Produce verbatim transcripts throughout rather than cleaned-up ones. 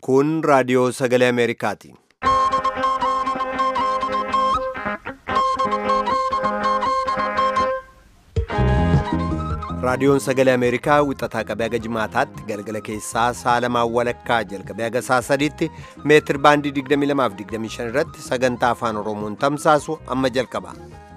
Kun raadiyoo sagalee Ameerikaati. Raadiyoon sagalee Ameerikaa wixataa qabee haga jimaataatti galgala keessaa sa'a lamaan walakkaa jalqabee haga sa'a sadiitti meetir baandii digdamii lamaa fi digdamii shan irratti sagantaa afaan Oromoon tamsaasu amma jalqaba.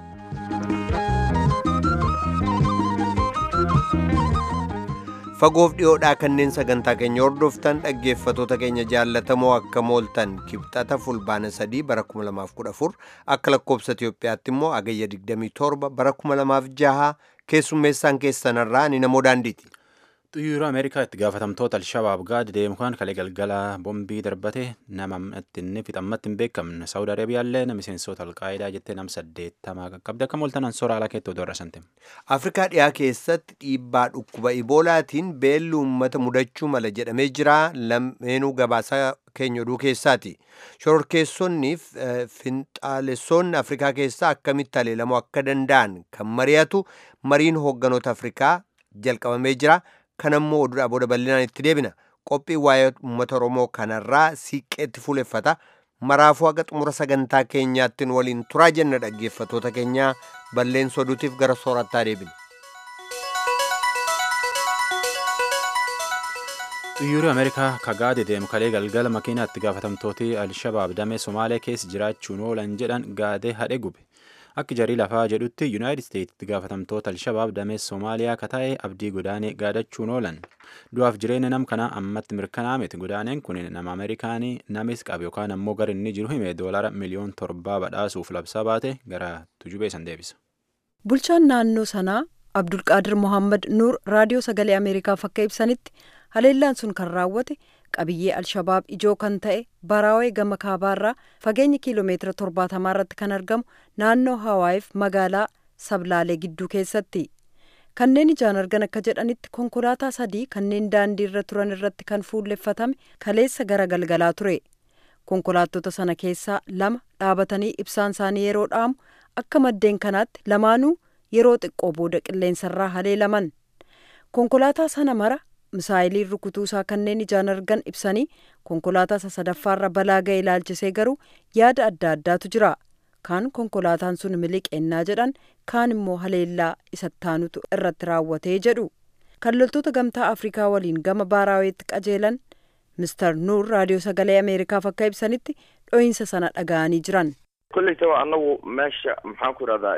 Fagoof dhiyoodhaa kanneen sagantaa keenya hordoftan dhaggeeffatoota keenya jaallatamoo akka mooltan kibxata fulbaana sadii bara kuma lamaaf kudha afur akka lakkoobsa Itiyoophiyaatti immoo agayya digdamii torba bara kuma lamaaf jaha keessummeessaan keessanarraa ni namoo daandiiti. Xiyyaara Ameerikaa itti gaafatamtoota Alshabaab gaadi deemu kan kalee galgala bombii darbate nama ittiin fixammatti hin beekamne Saawud Arabiyaallee nama miseensota Alqaayidaa jettee nama saddeettamaa qaqqabde akka mooltanan soora alaa keettoo doorra sante. Afrikaa dhiyaa keessatti dhiibbaa dhukkuba Iboolaatiin beelli uummata mudachuu mala jedhamee jira. Lameenuu gabaasa keenya oduu keessaati. Shororkeessonnii fi finxaalessoonni Afrikaa keessaa akkamitti haleelamuu akka danda'an kan mari'atu mariin hoogganoota Afrikaa jalqabamee jira. Kanammoo oduudhaa booda bal'inaan itti deebina. Qophii waa'ee uummata Oromoo kanarraa siiqqeetti fuuleffata. Maraafuu haga xumura sagantaa keenyaattiin waliin turaa jenna dhaggeeffatoota keenyaa balleessa oduutiif gara soorattaa deebina. Xiyyaarri Ameerikaa kagaade deemu kalee galgala makiinaa itti gaafatamtooti Alshabaab damee Somaalee keessa jiraachuun oolan jedhan gaadee hadhe gube. Akka jarii lafaa jedhutti Yuunaayitid Isteetsi itti gaafatamtoota Alshabaab damee Somaaliyaa kataa'ee abdii godaanee gaadachuun oolan. Du'aaf jireenya nam kanaa ammatti mirkanaa miti. Godaaneen kun nama Ameerikaanii namis qabu yookaan ammoo gara inni jiru hime doolara miliyoon torbaa badhaasuuf labsaa baate gara tujubee san deebisa. Bulchaan naannoo sanaa Abdulqaadir Mohaammed Nuur raadiyoo sagalee Ameerikaaf akka ibsanitti haleellaan sun kan raawwate qabiyyee Alshabaab ijoo kan ta'e Baraawee gama kaabaarraa fageenya kiiloomeetira torbaatamaa irratti kan argamu naannoo Hawaayiif magaalaa Sablaalee gidduu keessatti. Kanneen ijaan argan akka jedhanitti konkolaataa sadii kanneen daandii irra turan irratti kan fuulleffatame kaleessa gara galgalaa ture. Konkolaattota sana keessaa lama dhaabatanii ibsaan isaanii yeroo dhaamu akka maddeen kanaatti lamaanuu yeroo xiqqoo booda qilleensarraa haleelaman. Konkolaataa sana mara misaayiliin rukutuu isaa kanneen ijaan argan ibsanii konkolaataa sadaffaarra balaa ga'e ilaalchisee garuu yaada adda addaatu jira. Kaan konkolaataan sun miliqeennaa jedhan kaan immoo haleellaa isattaanutu irratti raawwatee jedhu. Kan loltoota gamtaa Afrikaa waliin gama Baraaweetti qajeelan Mister Nuur raadiyoo sagalee Ameerikaaf akka ibsanitti dho'iinsa sana dhaga'anii jiran. Kulli ta'u annagu meesha maxaan ku rahdaa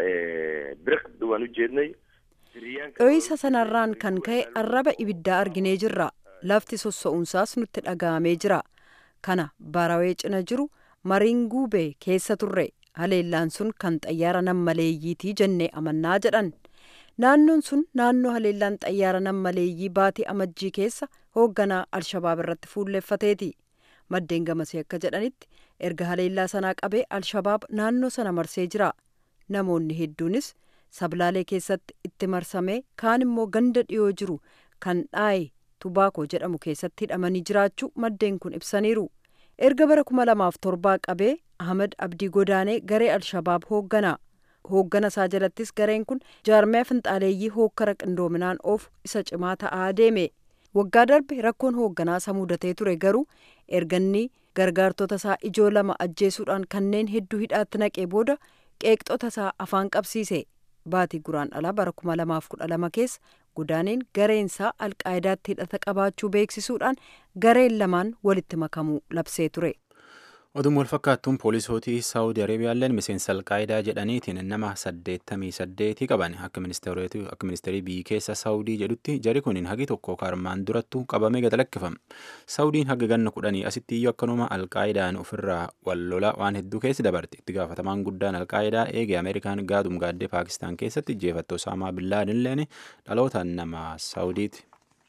birq waan u jeednay. Dho'iinsa sanarraan kan ka'e arraba ibiddaa arginee jirra. Lafti sossa'uunsaas nutti dhaga'amee jira. Kana Barawee cina jiru Mariinguubee keessa turre. Haleellaan sun kan xayyaara nammaleeyyiitii jennee amannaa jedhan. Naannoon sun naannoo haleellaan xayyaara nammaleeyyii baatii amajjii keessa hoogganaa Alshabaab irratti fuulleffateeti. Maddeen gamasee akka jedhanitti erga haleellaa sanaa qabee Alshabaab naannoo sana marsee jira. Namoonni hedduunis Sablaalee keessatti itti marsamee kaan immoo ganda dhiyoo jiru kan dhaaye tubaakoo jedhamu keessatti hidhamanii jiraachuu maddeen kun ibsaniiru. Erga bara kuma lamaaf torbaa qabee Ahmed Abdii Godaanee garee Alshabaab hoogganaa. Hooggana isaa jalattis gareen kun jaarmiyaa finxaaleeyyii hookkara qindoominaan oofu isa cimaa ta'aa deeme. Waggaa darbe rakkoon hoogganaa isa mudatee ture garuu erganni gargaartota isaa ijoo lama ajjeesuudhaan kanneen hedduu hidhaatti naqee booda qeeqxota isaa afaan qabsiise. Baatii Guraandhalaa bara kuma lamaaf kudha lama keessa Godaaneen gareensaa Alqaayidaatti hidhata qabaachuu beeksisuudhaan gareen lamaan walitti makamuu labsee ture. Oduun wal fakkaattuun poolisootii Saawud Arabiyaalleen miseensa Alqaayidaa jedhaniitiin nama saddeettamii saddeetii qaban akka ministeerii biyyi keessa Saawudii jedhutti jari kuniin hagi tokko kaarmaan durattu qabamee gad lakkifame. Saawudiin haga ganna kudhanii asitti iyyuu akkanuma Alqaayidaan ofirraa wal lola waan hedduu keessi dabarte. Itti gaafatamaan guddaan Alqaayidaa eegee Ameerikaan gaadum gaaddee Paakistaan keessatti jeefatte Osaamaa Billaadinleen dhalootaan nama Saawudiiti.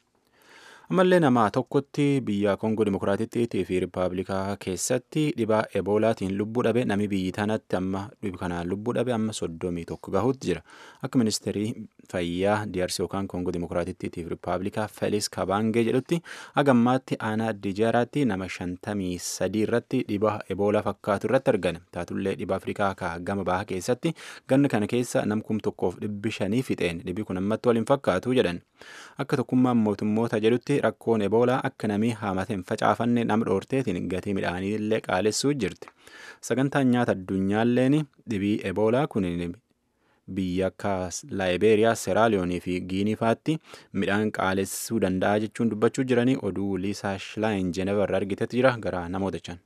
Ammallee nama tokkotti biyya Koongoo Dimokiraatittii fi Rippaabilikaa keessatti dhibaa Eboolaatiin lubbuu dhabe nami biyyi tanatti amma dhibu kanaan lubbuu dhabe amma soddomii tokko gahuutti jira. Akka ministeerii fayyaa D R C yookaan Koongoo Dimokiraatittii fi Rippaabilikaa Felis Kabaangee jedhutti hagammaatti aanaa Dijaaraatti nama shantamii sadii irratti dhibaa Eboolaa fakkaatu irratti argame. Taatullee dhibaa Afrikaa ka gama bahaa keessatti ganna kana keessa nam kum tokkoof dhibbi shanii fixeen dhibi kun ammatti waliin fakkaatu jedhan. Akka tokkummaan mootummoota jedhutti keessatti rakkoon eboolaa akka namii haamate hin facaafanne nama dhoorteetiin gatii midhaanii illee qaalessuu jirti. Sagantaan nyaata addunyaalleen dhibii eboolaa kun biyya akka laayibeeriyaa, seeraaliyoonii fi giinii faatti midhaan qaalessuu danda'a jechuun dubbachuu jiranii oduu Liisaa Shilaayin Jeeneva irraa argitetti jira gara namoota chan.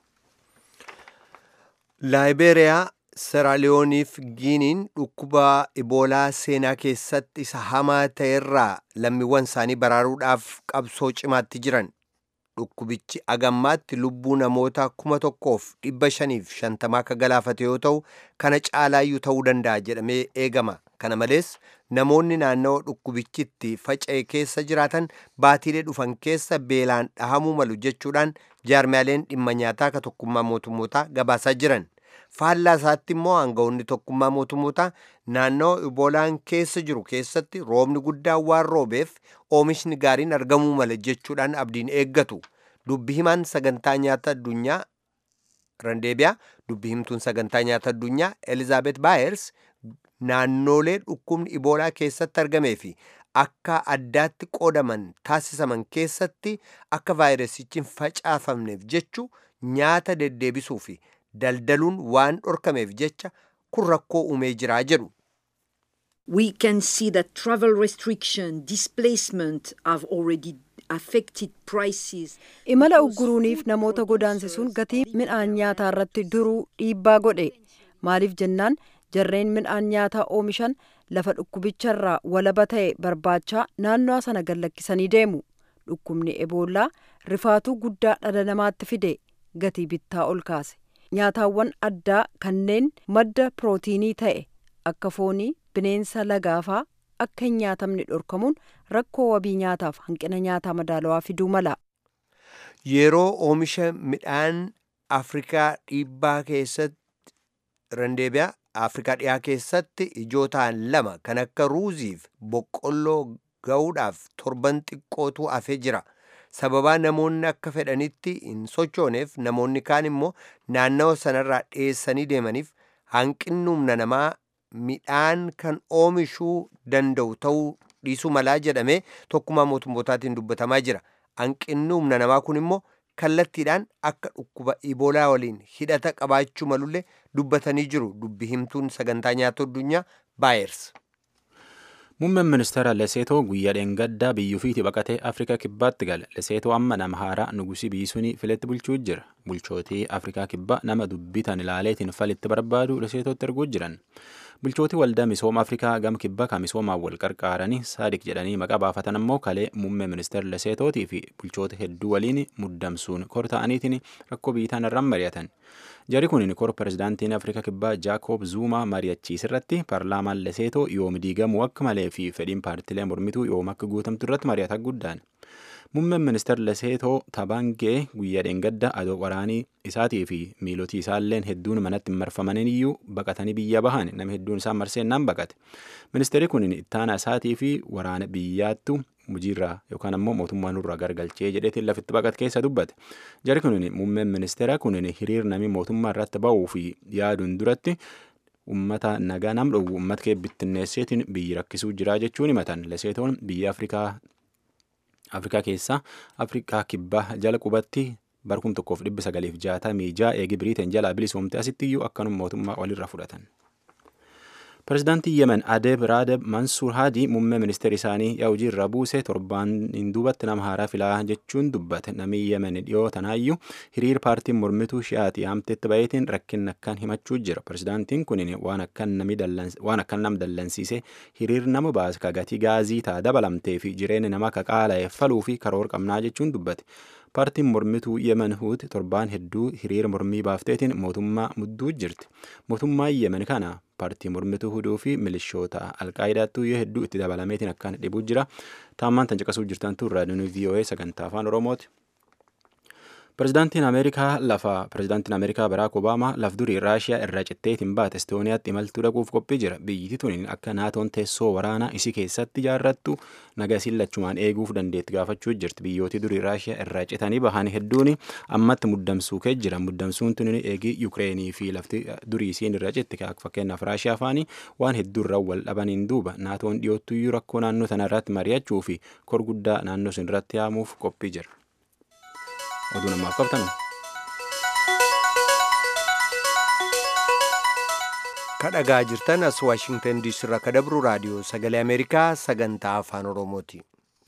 Laayibeeriyaa, seeraaliyooniif giiniin dhukkuba iboolaa seenaa keessatti isa hamaa ta'erraa lammiiwwan isaanii baraaruudhaaf qabsoo cimaatti jiran. Dhukkubichi agammaatti lubbuu namoota kuma tokkoof dhibba shaniif shantamaa akka galaafate yoo ta'u kana caalaayyuu ta'uu danda'a jedhamee eegama. Kana malees namoonni naannawaa dhukkubichitti faca'e keessa jiraatan baatiilee dhufan keessa beelaan dhahamuu malu jechuudhaan jaarmiyaaleen dhimma nyaataa akka tokkummaa mootummootaa gabaasaa jiran. Faallaa isaatti immoo aangawoonni tokkummaa mootummootaa naannoo iboolaan keessa jiru keessatti roobni guddaan waan roobeef oomishni gaariin argamuu mala jechuudhaan abdiin eeggatu. Dubbi himaan sagantaa nyaata addunyaa randeebiyaa dubbi himtuun sagantaa nyaata addunyaa Elizaabeet Baayers naannoolee dhukkubni iboolaa keessatti argamee fi akka addaatti qoodaman taasisaman keessatti akka vaayirasichi hin facaafamneef jechu nyaata deddeebisuu fi daldaluun waan dhorkameef jecha kun rakkoo uumee jiraa jedhu. We can see that travel restriction, displacement have already affected prices. Imala ugguruuniif namoota godaansisuun gatii midhaan nyaataa irratti duruu dhiibbaa godhe. Maaliif jennaan jarreen midhaan nyaataa oomishan lafa dhukkubicharraa walaba ta'e barbaachaa naannoo sana gallakkisanii deemu. Dhukkubni eboolaa rifaatuu guddaa dhala namaatti fide gatii bittaa ol kaase. Nyaataawwan addaa kanneen madda pirootiinii ta'e akka foonii, bineensa lagaafaa akka hin nyaatamne dhorkamuun rakkoo wabii nyaataaf hanqina nyaataa madaalawaa fiduu mala. Yeroo oomisha midhaan Afrikaa dhiibbaa keessatti randeebiyaa Afrikaa dhiyaa keessatti ijootaan lama kan akka ruuziif boqqolloo ga'uudhaaf torban xiqqootu hafee jira. Sababaa namoonni akka fedhanitti hin sochooneef namoonni kaan immoo naannawa sanarraa dheessanii deemaniif hanqinni humna namaa midhaan kan oomishuu danda'u ta'uu dhiisuu malaa jedhamee tokkummaa mootummootaatiin dubbatamaa jira. Hanqinni humna namaa kun immoo kallattiidhaan akka dhukkuba iboolaa waliin hidhata qabaachuu malullee dubbatanii jiru dubbi himtuun sagantaa nyaata addunyaa Baayers. Muummeen ministeera Leseetoo guyyaa dheengaddaa biyyuufiiti baqatee Afrikaa kibbaatti gala. Leseetoo amma nama haaraa nugusii biisuunii filetti bulchuu jira. Bulchootii Afrikaa kibbaa nama dubbitan ilaaleetiin falitti barbaadu Leseetootti arguu jiran. Bulchootii waldaa misooma Afrikaa gam kibbaa kan misoomaan wal qarqaaranii saadik jedhanii maqaa baafatan ammoo kalee muummee ministeera Leseetootii fi bulchoota hedduu waliin muddamsuun kor ta'aniitiin rakkoo biyyattii irraan mari'atan. Jari kun kor pirezidaantiin Afrikaa kibbaa Jaakob Zuumaa mari'achiis irratti paarlaamaan Leseetoo yoom diigamuu akka malee fi fedhiin paartilee mormituu yoom akka guutamtu irratti mari'ata guddaan. Muummeen ministeera Leseetoo Tabangee guyyaa dheengadda adoo waraanii isaatii fi miilotii isaalleen hedduun manatti marfamaniin iyyuu baqatanii biyya bahan nama hedduun isaan marseennaan baqate. Ministeerri kun ittaana isaatii fi waraana biyyaattu mujiirraa yookaan ammoo mootummaa nurraa gargalchee jedheetiin lafitti baqate keessa dubbate. Jari kun muummeen ministeera kun hiriir namni mootummaa irratti ba'uu fi yaaduun duratti ummata nagaa nam dhowwu ummata kee bittinneesseetiin biyyi rakkisuu jiraa jechuun himatan. Leseetoon biyya Afrikaa Afrikaa keessaa Afrikaa kibbaa jala qubatti barkum tokkoof dhibba sagaliif jaatamii ja'a eegi Biriiteen jalaa bilisoomte asitti iyyuu akkanum mootummaa walirra fudhatan. Pirezidaantii Yemen Adeeb Raadeb Mansuur Haadii muummee ministeera isaanii yaa'ujii irraa buuse torbaan hin duubatti nama haaraa filaa jechuun dubbate. Namni Yemen dhiyoo tanaayyuu hiriir paartiin mormituu shi'aatii haamteetti baay'eetiin rakkin akkan himachuu jira. Pirezidaantiin kun waan akkan nam dallansiise hiriir nama baase kagatii gaazii ta'a dabalamtee fi jireenya nama akka qaala'e faluu fi karoor qabnaa jechuun dubbate. Paartiin mormituu Yemen Huut torbaan hedduu hiriira mormii baafteetiin mootummaa mudduu jirti. Mootummaa Yemen kana paartii mormituu huduu fi milishoota alqaa'idaattuu yoo hedduu itti dabalameetiin akkaan dhibuu jira. Taammaan tan caqasuu jirtan tun raadiyoon V O A sagantaa afaan Oromooti. Pirezidaantiin Ameerikaa lafa pirezidaantiin Ameerikaa Baraak Obaamaa laf durii Raashiyaa irraa citteetiin baate Estooniyaatti imaltuu dhaquuf qophii jira. Biyyittii tuniin akka naatoon teessoo waraanaa isii keessatti ijaarrattu nagaa isiin lachumaan eeguuf dandeetti gaafachuu jirti. Biyyooti durii Raashiyaa irraa citanii bahan hedduun ammatti muddamsuu kee jira. Muddamsuun tuniin eegii Yukireenii fi lafti durii isiin irraa citti fakkeenyaaf Raashiyaa faanii waan hedduurraa wal dhabaniin duuba naatoon dhiyootuyyuu rakkoo naannoo sanarratti mari'achuu fi korguddaa naannoo sun irratti haamuuf qophii jira. Oduu namaaf qabtanu. Kadhagaa jirtan as Waashingtan diisii irraa kadabru raadiyoo sagalee Ameerikaa sagantaa afaan Oromooti.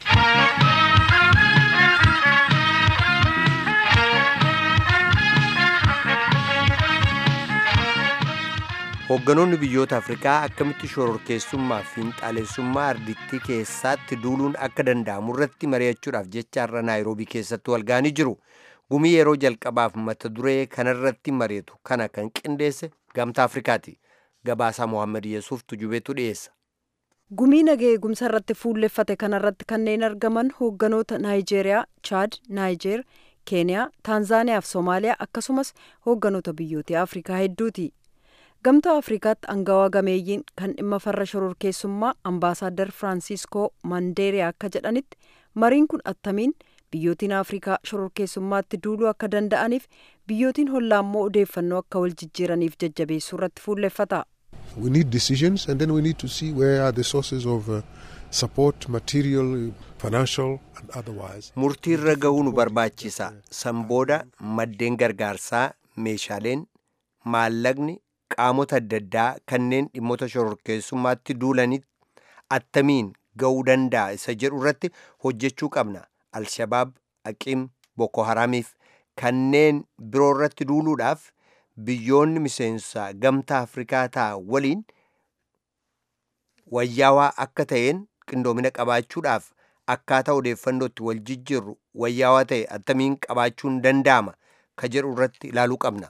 Hoogganoonni biyyoota Afrikaa akkamitti shororkeessummaa fi fiinxaleessummaa ardittii keessatti duuluun akka danda'amu irratti mari'achuudhaaf jecha har'a Naayiroobii keessatti wal ga'anii jiru. Gumii yeroo jalqabaaf mata duree kanarratti mari'atu kana kan qindeesse Gamtaa Afrikaati. Gabaasaa Mohaammed Yesuuf tujubeetu dhiyeessa. Gumii nagee eegumsa irratti fuulleffate kanarratti kanneen argaman hoogganoota Naayijeeriyaa, Chaad, Naayijeer, Keeniyaa, Taanzaaniyaa fi Soomaaliyaa akkasumas hoogganoota biyyoota Afrikaa hedduuti. Gamtaa Afrikaatti angawaa gameeyyiin kan dhimma farra shororkeessummaa ambaasaaddar Firaansiskoo Mandeeriyaa akka jedhanitti mariin kun attamiin biyyootiin Afrikaa shororkeessummaatti duuluu akka danda'aniif biyyootiin hollaa immoo odeeffannoo akka wal jijjiiraniif jajjabeessuu irratti fuulleffata. We need decisions and then we need to see where are the sources of uh, support, material, financial and otherwise. Murtii irra ga'uu nu barbaachisa. San booda maddeen gargaarsaa, meeshaaleen, maallaqni qaamota adda addaa kanneen dhimmoota shororkeessummaatti duulanitti attamiin ga'uu danda'a isa jedhu irratti hojjechuu qabna. Alshabaab, Aqim, Boko Haramiif kanneen biroo irratti duuluudhaaf biyyoonni miseensa Gamtaa Afrikaa ta'a waliin wayyaawaa akka ta'een qindoomina qabaachuudhaaf akkaataa odeeffannootti wal jijjiirru wayyaawaa ta'e attamiin qabaachuun danda'ama ka jedhu irratti ilaaluu qabna.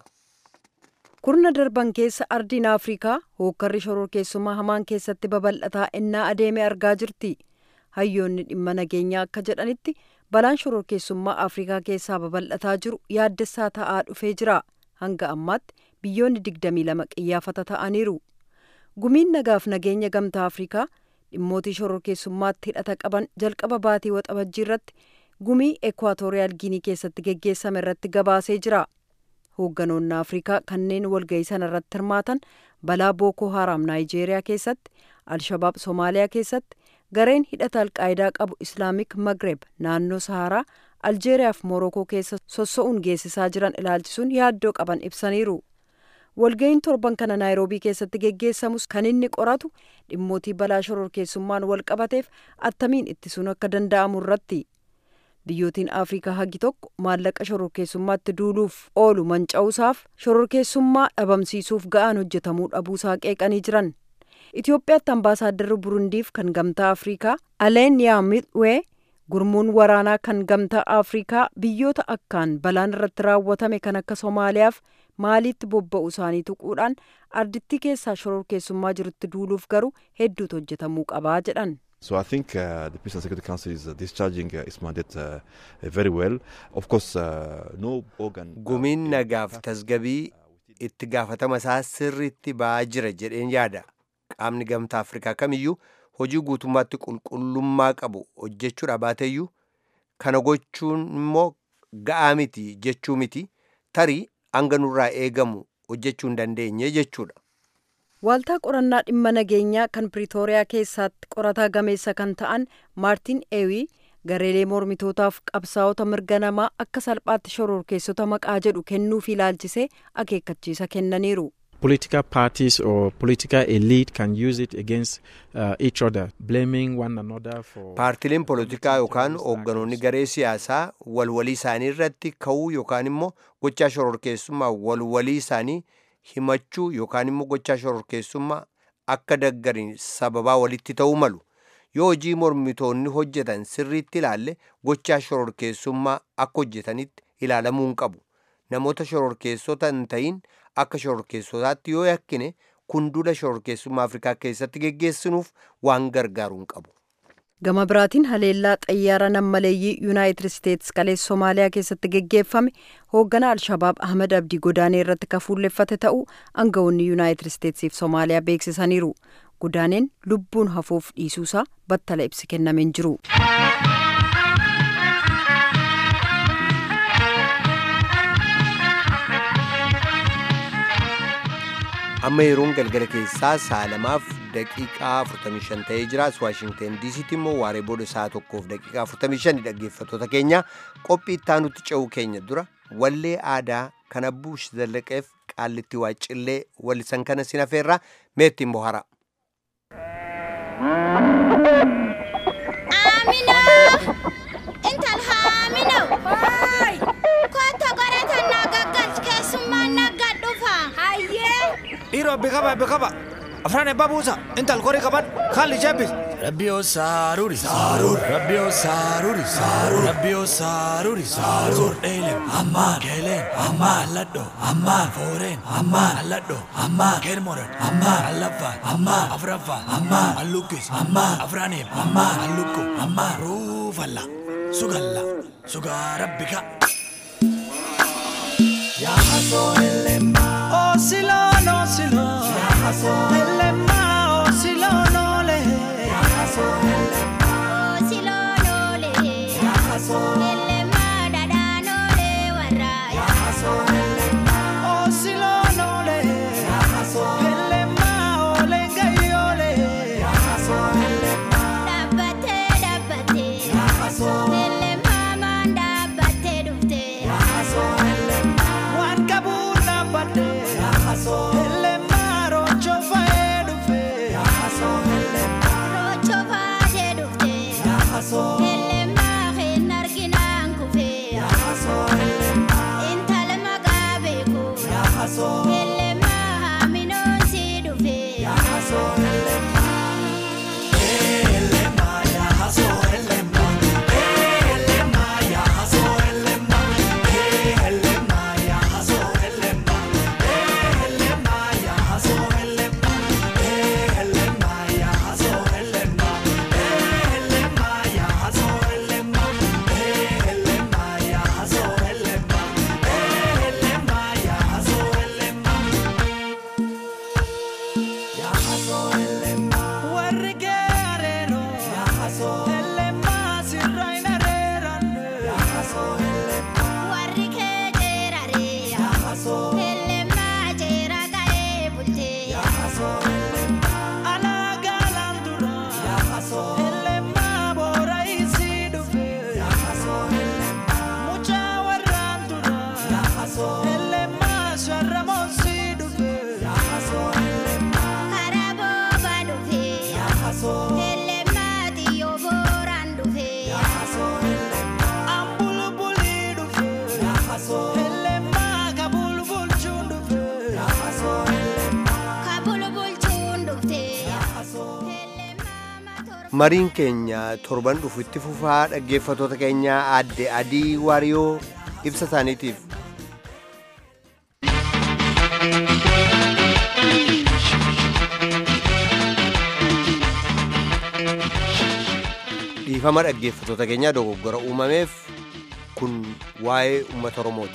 Kurna darban keessa ardiin Afrikaa hookkarri shororkeessummaa hamaan keessatti babal'ataa ennaa adeeme argaa jirti. Hayyoonni dhimma nageenyaa akka jedhanitti balaan shororkeessummaa Afrikaa keessaa babal'ataa jiru yaaddessaa ta'aa dhufee jira. Hanga ammaatti biyyoonni digdamii lama qiyyaafata ta'aniiru. Gumiin nagaaf nageenya Gamtaa Afrikaa dhimmootii shororkeessummaatti hidhata qaban jalqaba baatii waxabajjii irratti gumii Ekwaatooriyaal Giinii keessatti geggeessame irratti gabaasee jira. Hoogganoonni Afrikaa kanneen walga'ii sana irratti hirmaatan balaa Booko Haram Naayijeeriyaa keessatti, Alshabaab Soomaaliyaa keessatti, gareen hidhata Alqaayidaa qabu Islaamik Magreb naannoo Saharaa, Aljeeriyaa fi Morokoo keessa sossa'uun geessisaa jiran ilaalchisuun yaaddoo qaban ibsaniiru. Walga'iin torban kana Naayiroobii keessatti geggeessamus kan inni qoratu dhimmootii balaa shororkeessummaan wal qabateef attamiin ittisuun akka danda'amu irratti. Biyyootiin Afrikaa hagi tokko maallaqa shororkeessummaatti duuluuf oolu manca'uusaaf shororkeessummaa dhabamsiisuuf ga'aan hojjetamuu dhabuusaa qeeqanii jiran. Itoophiyaatti ambaasaadarri Burundiif kan Gamtaa Afrikaa Aleeniyaa Midwee gurmuun waraanaa kan Gamtaa Afrikaa biyyoota akkaan balaan irratti raawwatame kan akka Soomaaliyaaf maaliitti bobba'u isaanii tuquudhaan ardittii keessaa shororkeessummaa jirutti duuluuf garuu hedduutu hojjetamuu qabaa jedhan. So I think uh, the Peace and Security Council is uh, discharging uh, its mandate uh, very well. Of course, uh, no organ... Gumiin nagaaf tasgabii itti gaafatama isaa sirriitti ba'aa jira jedheen yaada. Qaamni Gamtaa Afrikaa kamiyyuu hojii guutummaatti qulqullummaa qabu hojjechuudha baateyyuu kana gochuun immoo ga'aa miti jechuu miti tarii hanga nurraa eegamu hojjechuu hin dandeenye jechuudha. Waaltaa qorannaa dhimma nageenyaa kan Piriitooriyaa keessatti qorataa gameessa kan ta'an Maartin Eewii gareelee mormitootaaf qabsaa'ota mirga namaa akka salphaatti shororkeessota maqaa jedhu kennuuf ilaalchisee akeekkachiisa kennaniiru. Political parties or political elite can use it against uh, each other, blaming one another for... Paartileen polotikaa yookaan hoogganoonni garee siyaasaa walwalii isaanii irratti ka'uu yookaan immoo gochaa shororkeessummaa walwalii isaanii himachuu yookaan immoo gochaa shororkeessummaa akka daggariin sababaa walitti ta'uu malu. Yoo hojii mormitoonni hojjetan sirriitti ilaalle gochaa shororkeessummaa akka hojjetanitti ilaalamuu hin qabu. Namoota shororkeessota hin ta'in akka shororkeessotaatti yoo yakkine kun duula shororkeessummaa Afrikaa keessatti geggeessinuuf waan gargaaru hin qabu. Gama biraatiin haleellaa xayyaara nammaleeyyii Yuunaayitid Isteetsi kaleessa Somaaliyaa keessatti geggeeffame hoogganaa Alshabaab Ahmad Abdii Godaanee irratti kafuulleffate ta'uu aangawoonni Yuunaayitid Isteetsiif Somaaliyaa beeksisaniiru. Godaaneen lubbuun hafuuf dhiisuusaa battala ibsi kennameen jiru. amma yeroon galgala keessaa sa'a lamaaf daqiiqaa afurtamii shan ta'ee jira. Waashingten diisiitti immoo waaree booda sa'a tokkoof daqiiqaa afurtamii shan dhaggeeffattoota keenya qophii ittaanutti ce'uu keenya dura wallee aadaa kan Abbuush Zallaqeef Qaallitti Waaccillee wallisan kana sinafeerraa meettiin bohara. Amina intal haamina hoy kota garata nagagal kesuma nagadufa hayye iro bekaba bekaba afrane babusa intal kori kaban khali jabis rabbio saruri sarur rabbio saruri sarur rabbio saruri sarur ele amma gele amma laddo amma foren amma laddo amma kermoran amma alafa amma afrafa amma alukis amma afrane amma aluko amma rufalla sugalla suga rabbika ya haso elema oh silano silo ya haso elema oh silano le ya haso elema oh silano le ya haso elema dadano le warra ya haso elema oh silano le ya haso elema oh lengayo le ya haso elema dabate dabate ya haso elema manda bate dufte ya haso elema wan kabuna bate ya haso elema rocho faedu fe ya haso elema rocho fade dufte ya haso elema khinarginan kufe ya haso elema intal magabe ko ya haso elema haminon si dufe ya haso elema elema ya haso elema elema ya haso elema elema ya haso elema elema ya haso elema elema ya haso elema elema ya haso elema elema ya haso elema elema ya haso elema ya haso elema warrigerero ya haso elema sirrainarero ya haso elema warri kejerare ya haso elema jera gae bulte ya haso elema alagalandura ya haso elema boraisi dufe ya haso elema mucha warrandura ya haso elema sharramonsi dufe ya haso elema karabo badufe ya haso elema diyo boran dufe ya haso elema ambulubuli dufe ya haso elema kabulubul chundufe ya haso elema kabulubul chundufte ya haso elema mator mariin keenya torban dhufu itti fufaa dhaggeeffattoota keenya adde adii waariyoo ibsa isaaniitiif dhiifama dhaggeeffattoota keenya dogoggora uumameef kun waa'ee uummata Oromooti.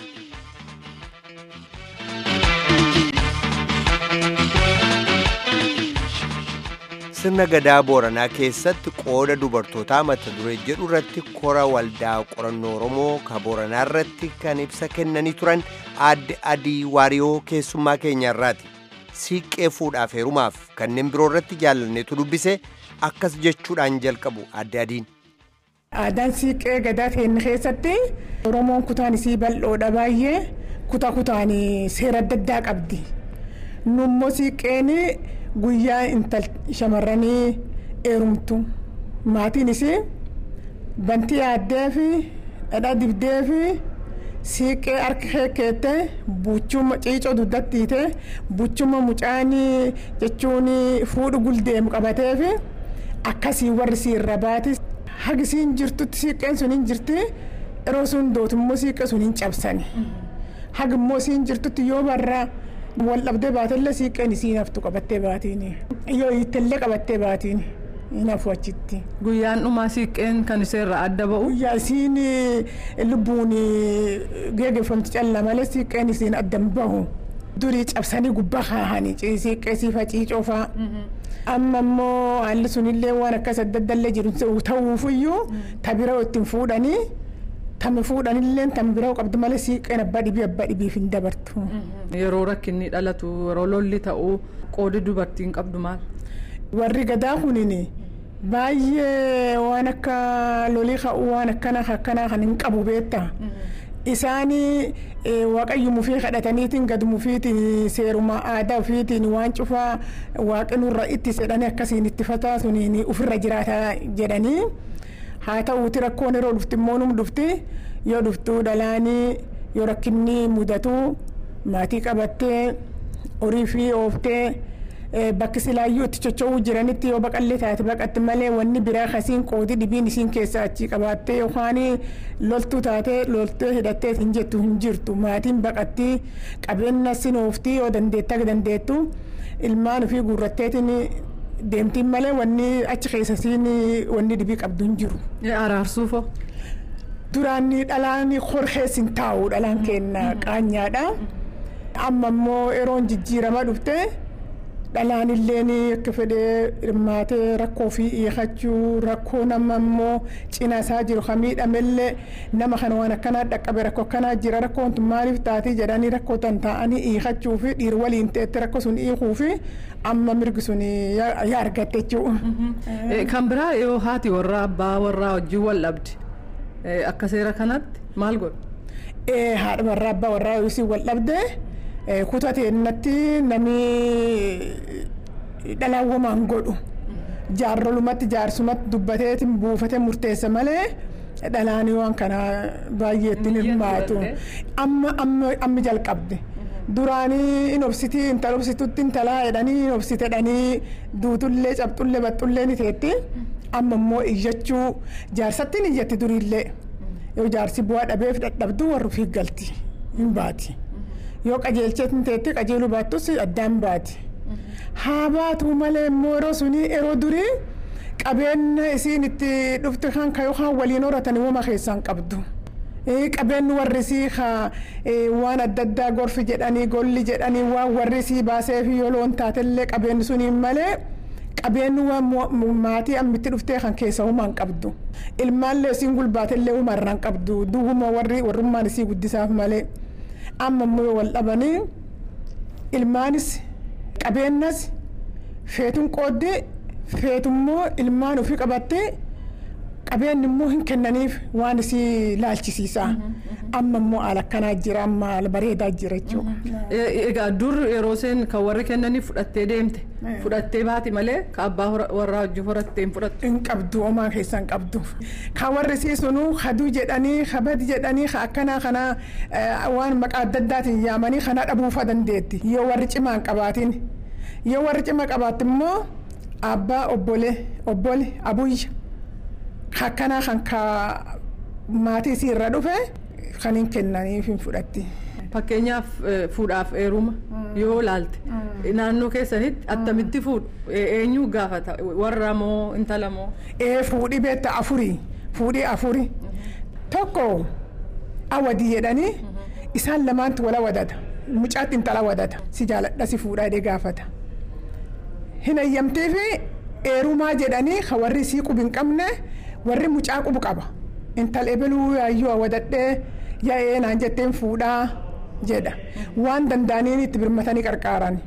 Sirna gadaa Booranaa keessatti qooda dubartootaa mata duree jedhu irratti kora waldaa qorannoo Oromoo ka Booranaa irratti kan ibsa kennanii turan adde adii waariyoo keessummaa keenya irraati. Siiqqee fuudhaaf heerumaaf kanneen biroo irratti jaalanneetu dubbise akkas jechuudhaan jalqabu adde adiin. Aadaan siiqqee gadaa keenya keessatti Oromoon kutaan isii bal'oodha baay'ee kutaa kutaan seera adda addaa qabdi. Nummoo siiqqeen guyyaa intal shamarranii heerumtu maatiin isii bantii yaaddee fi dhadhaa dibdee fi siiqqee harka keettee buuchuma ciicoo duddattiite buuchuma mucaanii jechuun fuudhu guldeemu qabatee fi akkasii warri sii irra baati hagi siin jirtutti siiqqeen sun hin jirti yeroo sun dootummoo siiqqee sun hin cabsani hagi immoo siin jirtutti yoo barraa wal dhabdee baatellee siiqqeen isiin haftu qabattee baatiin yoo ittillee qabattee baatiin inafu achitti. Guyyaan dhumaa siiqqeen kan iseerraa adda ba'u? Guyyaa isiin lubbuun geeggeeffamti callaa malee siiqqeen isiin adda hin bahu. Durii cabsanii gubbaa kaahanii siiqqee siifa ciicoofa. Amma immoo haalli sunillee waan akkas adda addallee jiru ta'uufiyyuu tabira ittiin fuudhanii tammi fuudhanillee tammi biroo qabdu malee siiqqeen abbaa dhibii abbaa dhibiif hin dabartu. Yeroo rakkinni dhalatu yeroo lolli ta'u qoodi dubartiin qabdu maal? Warri gadaa kunin baay'ee waan akka lolii ka'uu waan akkana akkanaa kan hin qabu beekta. Isaanii waaqayyo mufii kadhataniitiin gad mufiitiin seeruma aadaa ofiitiin waan cufaa waaqinurra itti sedhanii akkasiin itti fataasuniin ofirra jiraata jedhanii. Haa ta'uuti rakkoon yeroo dhufti immoo num dhufti yoo dhuftuu dhalaanii yoo rakkinni mudatu maatii qabattee horii fi ooftee bakki silaayyuu itti cocho'uu jiranitti yoo baqallee taate baqatti malee wanni biraa kasiin qooti dhibiin isiin keessaa achi qabaattee yookaan loltuu taatee loltee hidhattee hin jettu hin jirtu maatiin baqatti qabeenya sin ooftii yoo dandeetta dandeettu ilmaan ofii guurratteetiin deemtiin malee wanni achi keessa siin wanni dhibii qabdu hin jiru. Araarsuufoo? Duraan dhalaan horkees hin taa'u dhalaan kenna qaanyaadha. Amma immoo yeroon jijjiirama dhufte dhalaan illee akka fedhee hirmaatee rakkoo fi hiikachuu rakkoo nama immoo cina isaa jiru kan miidhamellee nama kana waan akkanaa dhaqqabe rakkoo akkanaa jira rakkoon tun maaliif taatee jedhanii rakkoo tan taa'anii hiikachuu fi dhiira waliin ta'etti rakkoo sun hiikuu fi amma mirgi sun yaa argatte jechuudha. Kan biraa yoo haati warraa abbaa warraa wajjin wal dhabde akka seera kanatti maal godhu? Haadha warraa abbaa warraa yoo isin wal dhabde kutateenatti namni dhalaawwamaan godhu jaarrolumatti jaarsumatti dubbateetiin buufatee murteessa malee dhalaanii waan kana baay'eetti hirmaatu. Amma amma jalqabde duraanii in obsitii intala obsitutti intalaa jedhanii in obsite jedhanii duutullee cabxullee baxxullee ni teetti amma immoo iyyachuu jaarsatti ni iyyatti duriillee yoo jaarsi bu'aa dhabeef dadhabduu warra ofii galti hin baati. Yoo qajeelcheetiin teetti qajeeluu baattus addaan baati. Haa baatu malee immoo yeroo sunii yeroo durii qabeenya isiin itti dhufte kan ka yookaan waliin horatan uuma keessaan qabdu. Qabeenyi warri sii waan adda addaa gorfi jedhanii golli jedhanii waan warri sii baasee fi yoo loon taatellee qabeenyi suniin malee qabeenyi waan maatii ammitti dhuftee kan keessa uumaan qabdu. Ilmaallee isiin gulbaatellee uumarraan qabdu duwwuma warri warrummaan isii guddisaaf malee. Amma immoo wal dhabanii ilmaanis qabeenyas feetuun qooddee feetummoo ilmaan ofii qabattee qabeenyi immoo hin kennaniif waan isii laalchisiisa. Amma immoo haala akkanaa jira amma haala bareedaa jira jechuudha. Egaa dur yeroo isheen kan warri kennaniif fudhattee deemte fudhattee baati malee kan abbaa warraa wajjin horattee hin fudhattu. Hin qabdu homaa keessaa hin qabdu. Kan warri siisunuu haduu jedhanii habadi jedhanii akkanaa kana waan maqaa adda addaatiin yaamanii kana dhabuufa dandeetti. Yoo warri cimaa hin qabaatin yoo warri cimaa qabaatti immoo abbaa obbole obbole abuyya akkanaa kan ka maatii isii irra dhufe kan hin kennaniif hin fudhatti. Fakkeenyaaf fuudhaaf heeruma yoo laalte naannoo keessanitti attamitti fuudhu eenyu gaafata warra moo intala moo? Fuudhii beekta afurii fuudhii afurii tokko awadii jedhanii isaan lamaantu wala wadata mucaatti intala wadata si jaaladha si fuudhaa jedhee gaafata. Hin ayyamtee fi heerumaa jedhanii kan warri sii qubi hin qabne warri mucaa qubu qaba. Intal ebeluu yaayyoo wadadhee yaa'ee naan jetteen fuudhaa jedha. Waan danda'aniin itti birmatanii qarqaaran.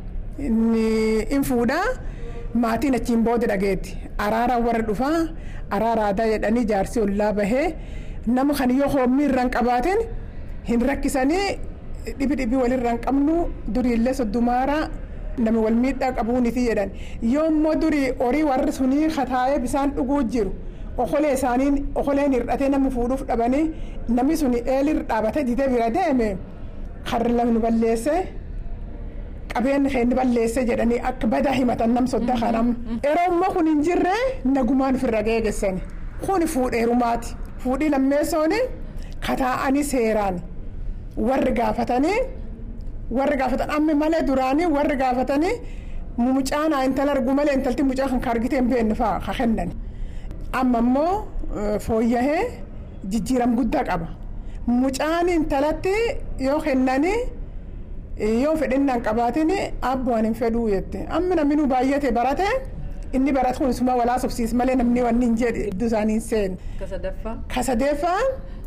In fuudhaa maatiin achiin booda dhageetti. Araaraan warra dhufaa araara aadaa jedhanii jaarsi ollaa bahee nama kan yoo hoomii irra hin qabaatin hin rakkisanii dhibi dhibii walirra hin qabnu duriillee soddomaaraa nama wal miidhaa qabuuniti jedhan. Yoo immoo durii horii warri sunii kataa'ee bisaan dhuguu jiru. Okolee isaaniin okoleen hir'atee nama fuudhuuf dhabanii namni sun eelirra dhaabatee didee bira deeme harri lamni balleesse qabeenya keenya balleesse jedhanii akka badaa himatan nam sodda kanam. Yeroo immoo kun hin jirre nagumaan ofirra geessani. Kun fuudheerumaati. Fuudhii lammeessooni kataa'anii seeraan warri gaafatanii warri gaafatan amma malee duraanii warri gaafatanii mucaan intala argu malee intalti mucaa kan argite hin beekne fa'aa ka kennan. Amma immoo fooyyahee jijjiiram guddaa qaba. Mucaan intalatti yoo kennani yoo fedhinnaan qabaatin abboon hin fedhuu jette. Amma namni nu baay'ate barate inni barate kun suma walaa subsiis malee namni wanni hin jedhe iddoo isaanii seen. Kasadeeffaa. Kasadeeffaa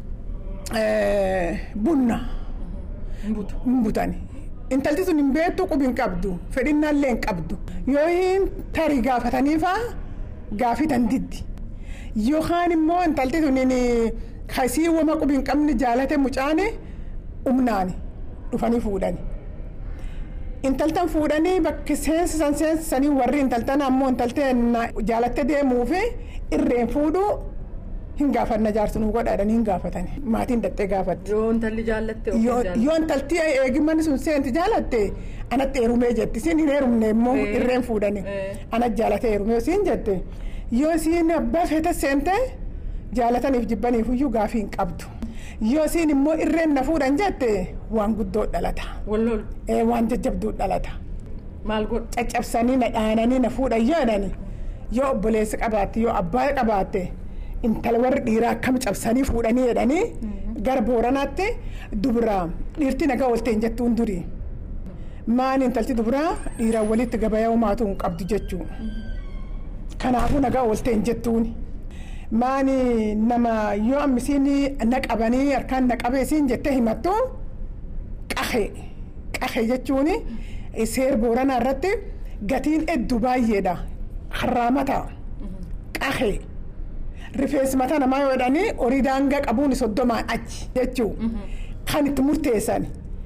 bunna. Mbutu. Mbutani. Intalti sun hin beektu qubi hin qabdu fedhinnaallee hin qabdu. Yoo hin tarii gaafataniifa gaafii dandiddi. Yookaan immoo intalti sun kasii wama qubi hin qabne jaalate mucaane humnaani dhufanii fuudhani. Intaltan fuudhanii bakki seensisan seensisanii warri intaltan ammoo intalteen jaalatte deemuufi irreen fuudhu hin gaafanna jaarsunuu godhaadhanii hin gaafatani. Maatiin dhattee gaafatti. Yoo intalli jaallatte yoo intalti eegimmanni sun seenti jaalatte anatti heerumee jetti. Siin hin heerumne immoo irreen fuudhani. Anatti jaalate heerumee siin jette. Yoo siin abbaa feeta seente jaalataniif jibbaniif iyyuu gaafii hin qabdu. Yoo siin immoo irreen na fuudhan jette waan guddoo dhalata. Wallool. Waan jajjabduu dhalata. Maal godhu? Caccabsanii na dhaananii na fuudhan jedhani. Yoo obboleessi qabaatte yoo abbaa qabaatte intala warri dhiiraa akkam cabsanii fuudhanii jedhanii gara booranaatti dubraa dhiirti nagaa oolteen jettuun durii. Maan intalti dubraa dhiiraan walitti gabayaa uumaatu hin qabdu jechuu. Kanaafuu nagaa oolteen jettuuni. Maani nama yoo ammisiin na qabanii harkaan na qabeesiin jettee himattu qahe qahe jechuun seer booranaa irratti gatiin hedduu baay'eedha harraamata qahe rifeensi mataa namaa yoo jedhanii horii daangaa qabuun soddomaan achi jechuu kan itti murteessan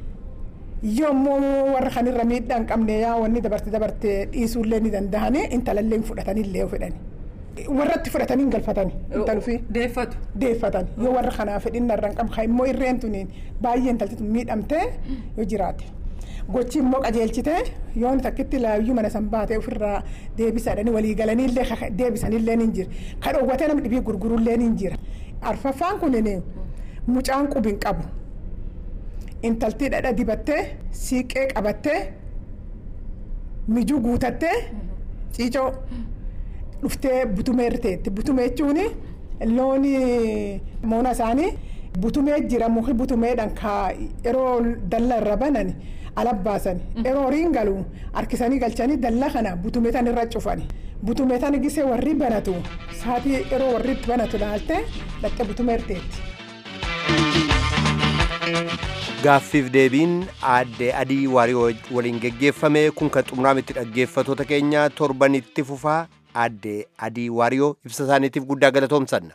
yommuu warra kanirra miidhaa hin qabne yaa wanni dabarte dabarte dhiisuullee ni danda'anii intalallee fudhatanillee yoo fedhani. Warratti fudhatanii galfatani intalufi deeffatu deeffatan yoo warra kanaa fedhinna irra hin qabne immoo irreen tuniin baay'ee intalti tun miidhamtee yoo jiraate gochi immoo qajeelchitee yoo takkitti laayyuu mana san baatee ofirraa deebisaadhanii walii galaniillee deebisanillee ni jira kan dhoowwatee namni dhibii gurgurullee ni jira arfaffaan kunin mucaan qubi hin qabu intaltii dhadha dibattee siiqee qabattee mijuu guutattee ciicoo dhuftee butumee irteetti butumee jechuun looni moona isaanii butumee jira muki butumeedhaan ka yeroo dalla irra banan alabbaasan yeroo horiin galu harkisanii galchanii dalla kana butumeetan irra cufani butumeetan gisee warri banatu saatii yeroo warri banatu laalte dhattee butumee irteetti. Gaaffiif deebiin aadde adii waarii waliin geggeeffame kun kan xumurametti dhaggeeffatoota keenya torbanitti fufaa. Aadde adii waariyoo ibsa isaaniitiif guddaa galatoomsanna.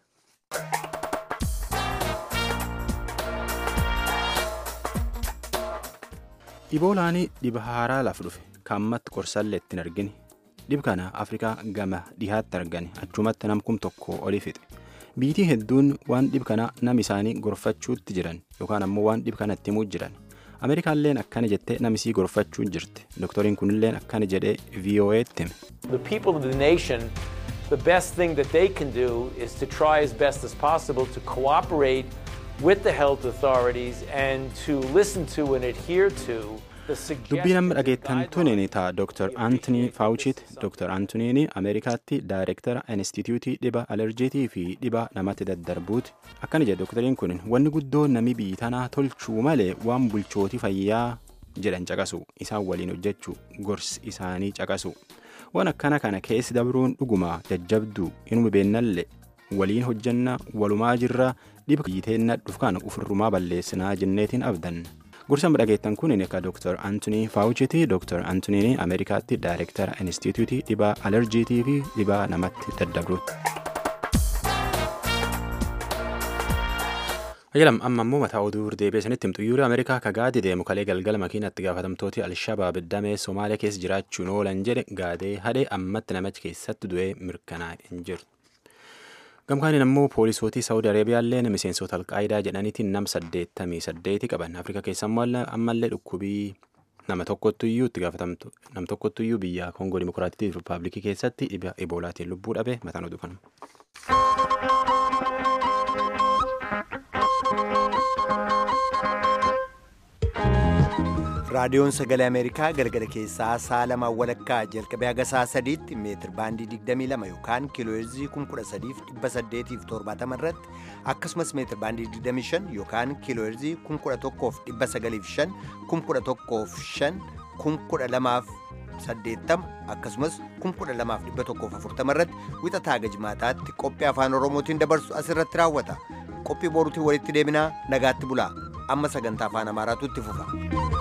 Iboolaanii dhiba haaraa lafa dhufe kaammatti qorsallee ittiin argine dhib kana Afrikaa gama dhihaatti argani achumatti namkum tokko olii fixe biitii hedduun waan dhib kana nam isaanii gorfachuutti jiran yookaan ammoo waan dhib kana itti himuu jiran. Ameerikaalleen akkana jettee namisii gorfachuu jirti. Doktoriin kunilleen akkana jedhee V O A'tti hime. The people of the nation, the best thing that they can do is to try as best as possible to cooperate with the health authorities and to listen to and adhere to the suggestions. Dubbii nama dhageettan tuniin ta'a Doktor Anthony Fauci'ti. Doktor Anthony'n Ameerikaatti daayireektara Instituutii dhiba alerjiitii fi dhiba namatti daddarbuuti. Akkana jedhe doktoriin kun wanni guddoo nami biyyi tanaa tolchuu malee waan bulchootii fayyaa jedhan caqasu isaan waliin hojjechuu gorsi isaanii caqasu waan akkana kana keessi dabruun dhuguma jajjabduu inuma beennallee waliin hojjanna walumaa jirra dhiba biyyiteenna dhufkaan ufirrumaa balleessinaa jenneetiin abdan. Gorsa dhageettan kun akka Doktor Anthony Fauci'ti. Doktor Anthony'n Ameerikaatti daayireektara Instituutii dhiba alerjiitii fi dhiba namatti daddabruuti. Ajalam amma immoo mataa oduu deebi'ee sanitti himtu yuurii Ameerikaa ka gaadee deemu kalee galgala makiinatti gaafatamtooti Alshabaab damee Somaaliyaa keessa jiraachuun oolan jedhe gaadee hadhee ammatti namichi keessatti du'ee mirkanaa'e hin jiru. Gamkaaniin ammoo poolisootii Saawud Areebiyaallee miseensota Alqaayidaa jedhaniitiin nam saddeettamii saddeeti qaban. Afrikaa keessa ammallee dhukkubii nama tokkottuyyuu itti gaafatamtu nam tokkottuyyuu biyya Koongoo Dimokiraatii Rippaabilikii keessatti dhibee Iboolaatiin lubbuu dhabe mataan oduu kanuma. raadiyoon sagalee ameerikaa galgala keessaa sa'a lamaa walakkaa jalqabee haga sa'a sadiitti meetir baandii digdamii lama yookaan kiilooherzii kuma kudha sadiif dhibba saddeetiif torbaatama irratti akkasumas meetir baandii digdamii shan yookaan kiilooherzii kuma kudha tokkoof dhibba sagaliif shan kuma kudha tokkoof shan kuma kudha lamaaf saddeettama akkasumas kuma kudha lamaaf dhibba tokkoof afurtama irratti wixataa haga jimaataatti qophii afaan oromootiin dabarsu asirratti raawwata qophii boruutiin walitti deebinaa nagaatti bulaa amma sagantaa afaan amaaraatu itti fufa.